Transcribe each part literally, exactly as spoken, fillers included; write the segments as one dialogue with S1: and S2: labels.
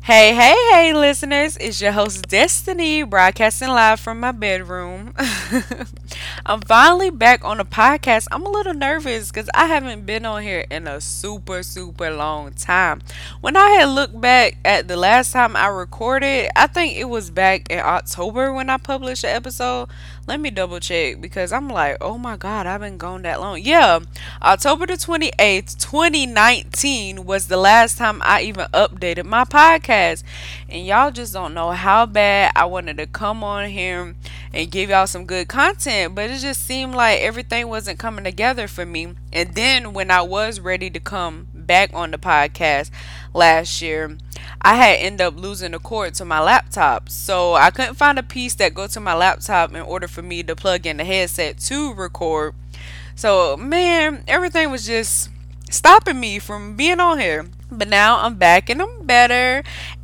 S1: Hey, hey, hey, listeners. It's your host, Destiny, broadcasting live from my bedroom. I'm finally back on the podcast. I'm a little nervous because I haven't been on here in a super, super long time. When I had looked back at the last time I recorded, I think it was back in October when I published an episode. Let me double check because I'm like, oh my God, I've been gone that long. Yeah, October the twenty-eighth, twenty nineteen was the last time I even updated my podcast. And y'all just don't know how bad I wanted to come on here and give y'all some good content, but it just seemed like everything wasn't coming together for me. And then when I was ready to come back on the podcast last year, I had ended up losing the cord to my laptop. So I couldn't find a piece that go to my laptop in order for me to plug in the headset to record. So, man, everything was just stopping me from being on here. But now I'm back and I'm better.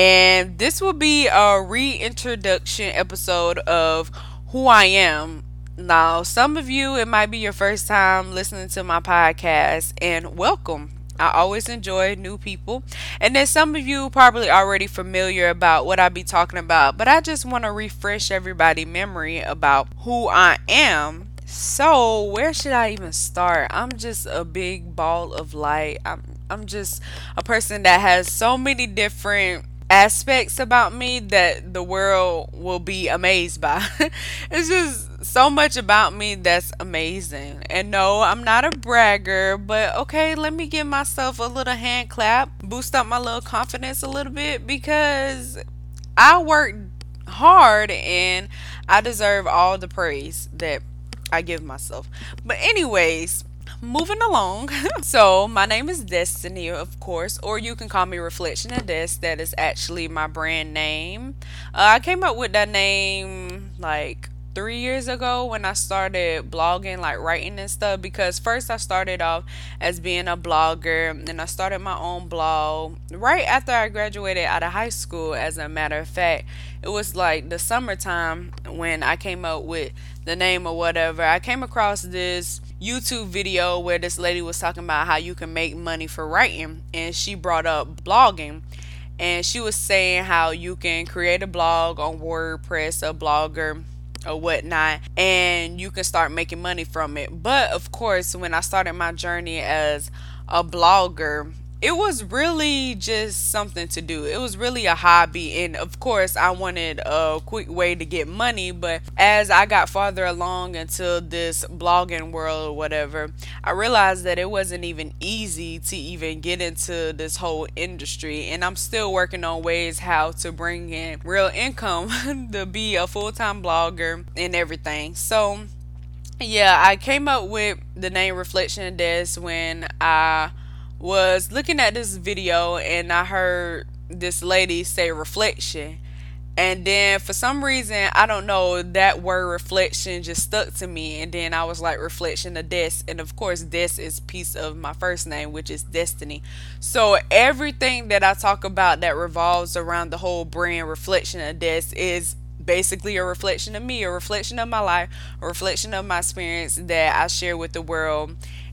S1: And this will be a reintroduction episode of who I am. Now, some of you, it might be your first time listening to my podcast, and welcome. I always enjoy new people. And then some of you probably already familiar about what I be talking about, but I just want to refresh everybody memory about who I am. So, where should I even start? I'm just a big ball of light. I'm I'm just a person that has so many different aspects about me that the world will be amazed by. It's just so much about me that's amazing. And no, I'm not a bragger, but okay, let me give myself a little hand clap, boost up my little confidence a little bit because I worked hard and I deserve all the praise that I give myself. But anyways, moving along. So my name is Destiny, of course, or you can call me Reflection of Des. That is actually my brand name. Uh, I came up with that name like three years ago when I started blogging, like writing and stuff. Because first I started off as being a blogger, and I started my own blog right after I graduated out of high school. As a matter of fact, it was like the summertime when I came up with the name or whatever. I came across this YouTube video where this lady was talking about how you can make money for writing, and she brought up blogging, and she was saying how you can create a blog on WordPress, a blogger or whatnot, and you can start making money from it. But of course, when I started my journey as a blogger, it was really just something to do. It was really a hobby. And of course, I wanted a quick way to get money. But as I got farther along into this blogging world or whatever, I realized that it wasn't even easy to even get into this whole industry. And I'm still working on ways how to bring in real income to be a full-time blogger and everything. So, yeah, I came up with the name Reflection Des when I was looking at this video and I heard this lady say reflection. And then for some reason, I don't know, that word reflection just stuck to me. And then I was like, Reflection of Des. And of course, Des is piece of my first name, which is Destiny. So everything that I talk about that revolves around the whole brand Reflection of Des is basically a reflection of me, a reflection of my life, a reflection of my experience that I share with the world.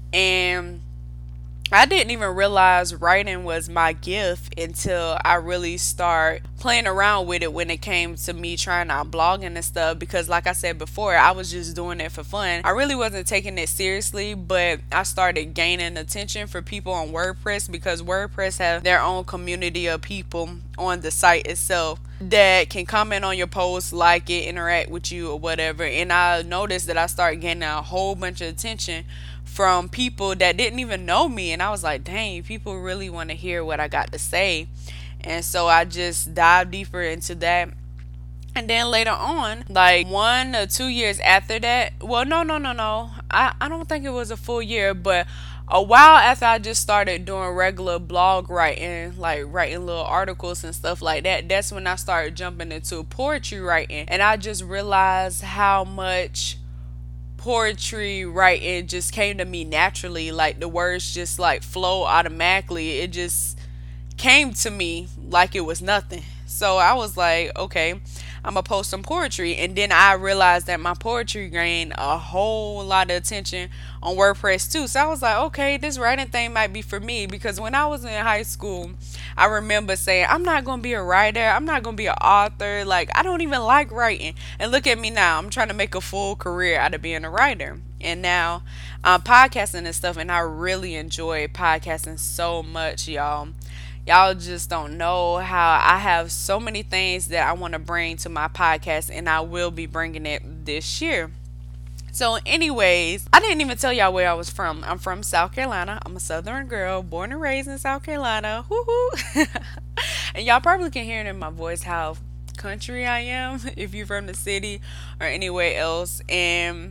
S1: And I didn't even realize writing was my gift until I really start playing around with it when it came to me trying out blogging and stuff. Because like I said before, I was just doing it for fun. I really wasn't taking it seriously, but I started gaining attention for people on WordPress because WordPress have their own community of people on the site itself that can comment on your posts, like it, interact with you or whatever. And I noticed that I started gaining a whole bunch of attention from people that didn't even know me, and I was like, dang, people really want to hear what I got to say. And so I just dived deeper into that. And then later on, like one or two years after that, well, no, no, no, no, I, I don't think it was a full year, but a while after I just started doing regular blog writing, like writing little articles and stuff like that, that's when I started jumping into poetry writing. And I just realized how much poetry writing just came to me naturally. Like the words just like flow automatically. It just came to me like it was nothing. So I was like, okay, I'm gonna post some poetry. And then I realized that my poetry gained a whole lot of attention on WordPress too. So I was like, okay, this writing thing might be for me, because when I was in high school, I remember saying, I'm not gonna be a writer, I'm not gonna be an author. Like, I don't even like writing. And look at me now. I'm trying to make a full career out of being a writer. And now I'm podcasting and stuff, and I really enjoy podcasting so much, y'all. Y'all just don't know how I have so many things that I want to bring to my podcast, and I will be bringing it this year. So, anyways, I didn't even tell y'all where I was from. I'm from South Carolina. I'm a Southern girl, born and raised in South Carolina. Woohoo! And y'all probably can hear it in my voice how country I am if you're from the city or anywhere else. And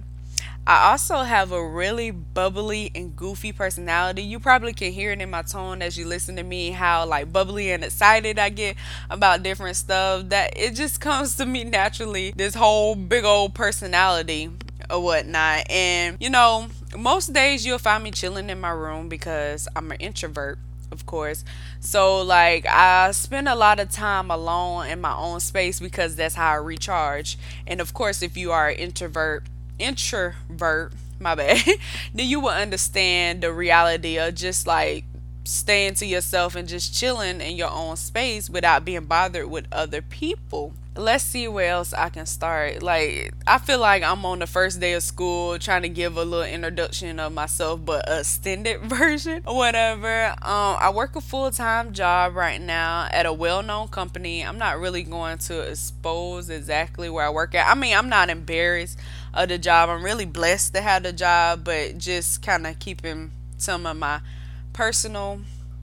S1: I also have a really bubbly and goofy personality. You probably can hear it in my tone as you listen to me, how like bubbly and excited I get about different stuff. That it just comes to me naturally, this whole big old personality or whatnot. And you know, most days you'll find me chilling in my room because I'm an introvert, of course. So like I spend a lot of time alone in my own space because that's how I recharge. And of course, if you are an introvert, introvert, my bad, then you will understand the reality of just like staying to yourself and just chilling in your own space without being bothered with other people. Let's see where else I can start. Like, I feel like I'm on the first day of school trying to give a little introduction of myself, but a extended version or whatever. Um, I work a full time job right now at a well known company. I'm not really going to expose exactly where I work at. I mean, I'm not embarrassed of the job. I'm really blessed to have the job, but just kind of keeping some of my personal,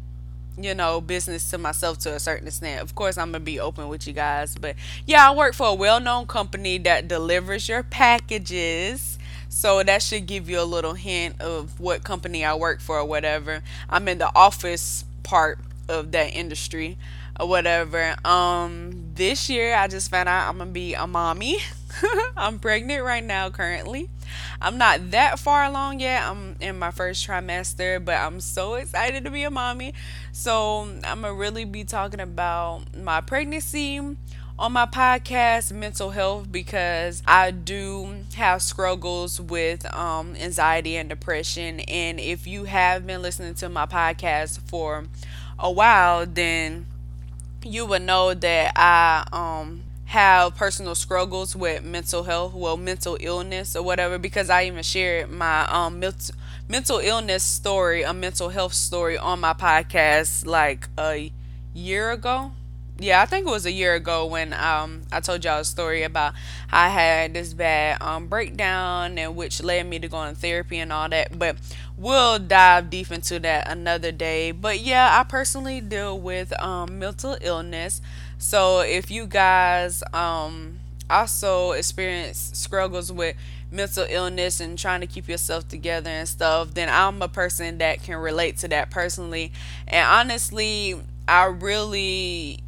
S1: you know, business to myself to a certain extent. Of course, I'm gonna be open with you guys, but yeah, I work for a well-known company that delivers your packages. So that should give you a little hint of what company I work for or whatever. I'm in the office part of that industry or whatever. Um, this year I just found out I'm gonna be a mommy. I'm pregnant right now currently. I'm not that far along yet. I'm in my first trimester, but I'm so excited to be a mommy. So I'm gonna really be talking about my pregnancy on my podcast, mental health, because I do have struggles with um, anxiety and depression. And if you have been listening to my podcast for a while, then you would know that I um have personal struggles with mental health, well, mental illness or whatever, because I even shared my um mental mental illness story, a mental health story on my podcast like a year ago. Yeah, I think it was a year ago when um I told y'all a story about how I had this bad um breakdown, and which led me to going to therapy and all that. But we'll dive deep into that another day. But yeah, I personally deal with um mental illness. So if you guys um also experience struggles with mental illness and trying to keep yourself together and stuff, then I'm a person that can relate to that personally. And honestly, I really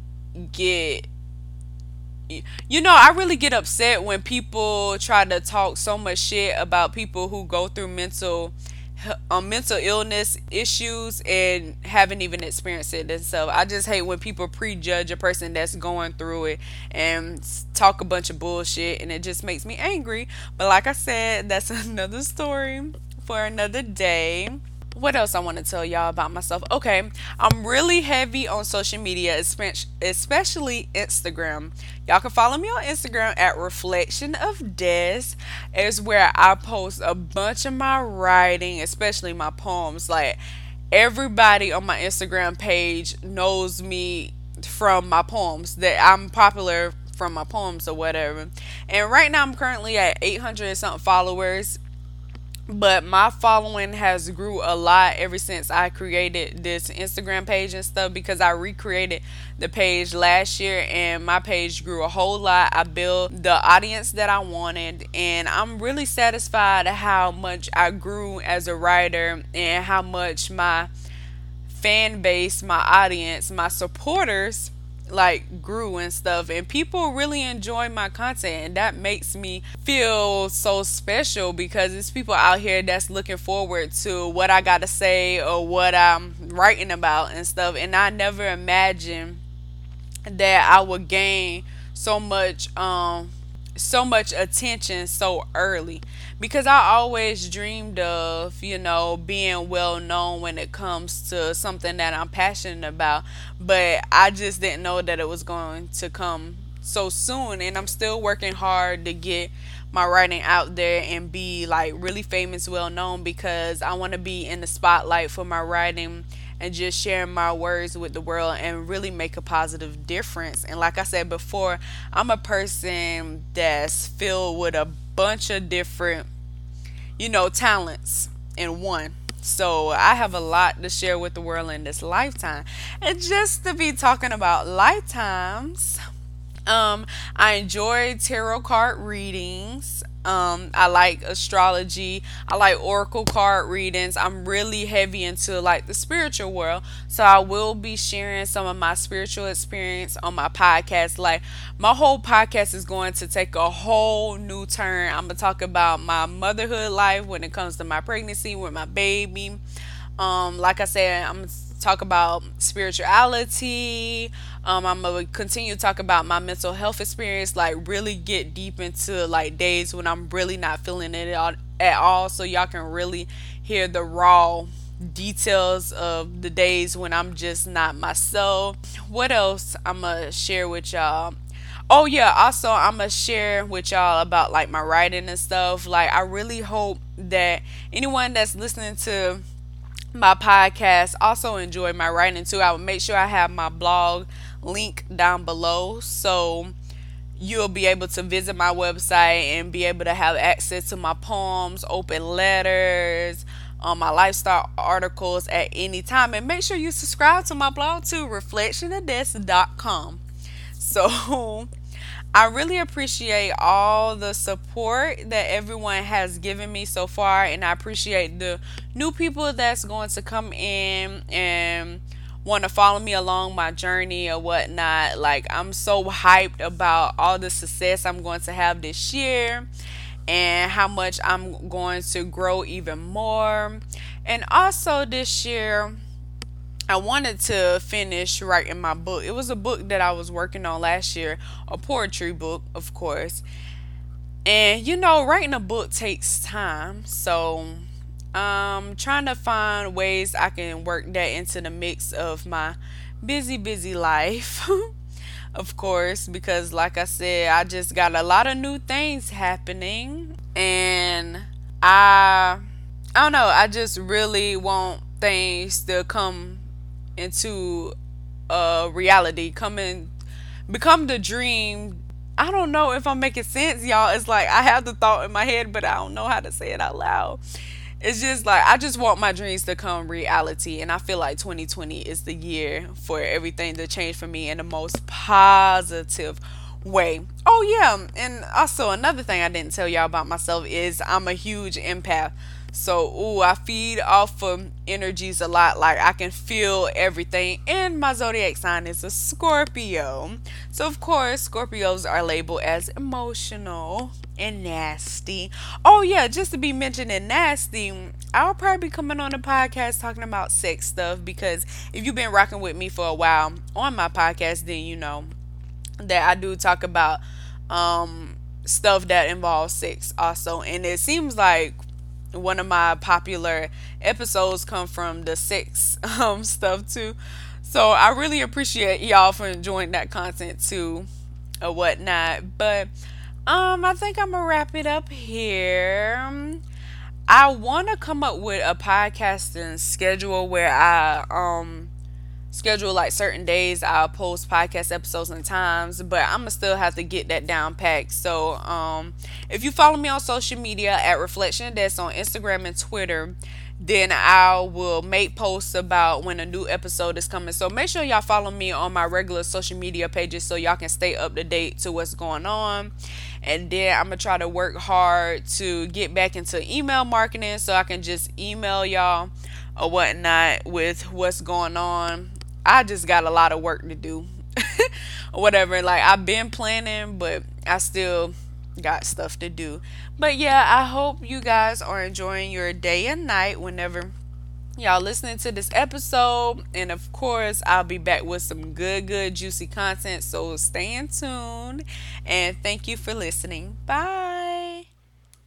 S1: get you know, I really get upset when people try to talk so much shit about people who go through mental um, mental illness issues and haven't even experienced it themselves. I just hate when people prejudge a person that's going through it and s- talk a bunch of bullshit, and it just makes me angry. But like I said, that's another story for another day. What else I want to tell y'all about myself? Okay, I'm really heavy on social media, espe- especially Instagram. Y'all can follow me on Instagram at Reflection of Des. Is where I post a bunch of my writing, especially my poems. Like, everybody on my Instagram page knows me from my poems. That I'm popular from my poems or whatever. And right now I'm currently at eight hundred and something followers, but my following has grew a lot ever since I created this Instagram page and stuff, because I recreated the page last year and my page grew a whole lot. I built the audience that I wanted, and I'm really satisfied at how much I grew as a writer and how much my fan base, my audience, my supporters like grew and stuff, and people really enjoy my content, and that makes me feel so special because it's people out here that's looking forward to what I gotta say or what I'm writing about and stuff. And I never imagined that I would gain so much um so much attention so early, because I always dreamed of, you know, being well known when it comes to something that I'm passionate about, but I just didn't know that it was going to come so soon. And I'm still working hard to get my writing out there and be like really famous, well known, because I want to be in the spotlight for my writing and just sharing my words with the world and really make a positive difference. And like I said before, I'm a person that's filled with a bunch of different, you know, talents in one. So I have a lot to share with the world in this lifetime. And just to be talking about lifetimes, um, I enjoy tarot card readings. Um, I like astrology. I like oracle card readings. I'm really heavy into like the spiritual world. So I will be sharing some of my spiritual experience on my podcast. Like my whole podcast is going to take a whole new turn. I'm gonna talk about my motherhood life when it comes to my pregnancy with my baby. Um, like I said, I'm gonna talk about spirituality. Um, I'm gonna continue to talk about my mental health experience, like really get deep into like days when I'm really not feeling it at all, at all, so y'all can really hear the raw details of the days when I'm just not myself. What else I'm gonna share with y'all? Oh yeah, also I'm gonna share with y'all about like my writing and stuff. Like I really hope that anyone that's listening to my podcast also enjoy my writing too. I will make sure I have my blog link down below, so you'll be able to visit my website and be able to have access to my poems, open letters, um, my lifestyle articles at any time. And make sure you subscribe to my blog too, reflection of des dot com. So I really appreciate all the support that everyone has given me so far, and I appreciate the new people that's going to come in and want to follow me along my journey or whatnot. Like, I'm so hyped about all the success I'm going to have this year and how much I'm going to grow even more. And also, this year, I wanted to finish writing my book. It was a book that I was working on last year, a poetry book, of course. And you know, writing a book takes time. So, um trying to find ways I can work that into the mix of my busy, busy life. Of course, because like I said, I just got a lot of new things happening, and I I don't know, I just really want things to come into a reality, come in, become the dream. I don't know if I'm making sense, y'all. It's like I have the thought in my head, but I don't know how to say it out loud. It's just like I just want my dreams to come reality, and I feel like twenty twenty is the year for everything to change for me in the most positive way. Oh yeah, and also another thing I didn't tell y'all about myself is I'm a huge empath. So, ooh, I feed off of energies a lot. Like, I can feel everything. And my zodiac sign is a Scorpio. So, of course, Scorpios are labeled as emotional and nasty. Oh, yeah, just to be mentioned and nasty, I'll probably be coming on the podcast talking about sex stuff, because if you've been rocking with me for a while on my podcast, then you know that I do talk about um, stuff that involves sex also. And it seems like one of my popular episodes come from the sex um stuff too. So I really appreciate y'all for enjoying that content too or whatnot. But um I think I'm gonna wrap it up here. I wanna come up with a podcasting schedule where I um schedule like certain days I'll post podcast episodes and times, but I'm gonna still have to get that down packed. So um if you follow me on social media at Reflection Des on Instagram and Twitter, then I will make posts about when a new episode is coming. So make sure y'all follow me on my regular social media pages so y'all can stay up to date to what's going on. And then I'm gonna try to work hard to get back into email marketing so I can just email y'all or whatnot with what's going on. I just got a lot of work to do. Or whatever. Like, I've been planning, but I still got stuff to do. But yeah, I hope you guys are enjoying your day and night whenever y'all listening to this episode. And of course, I'll be back with some good, good, juicy content. So stay in tune. And thank you for listening. Bye.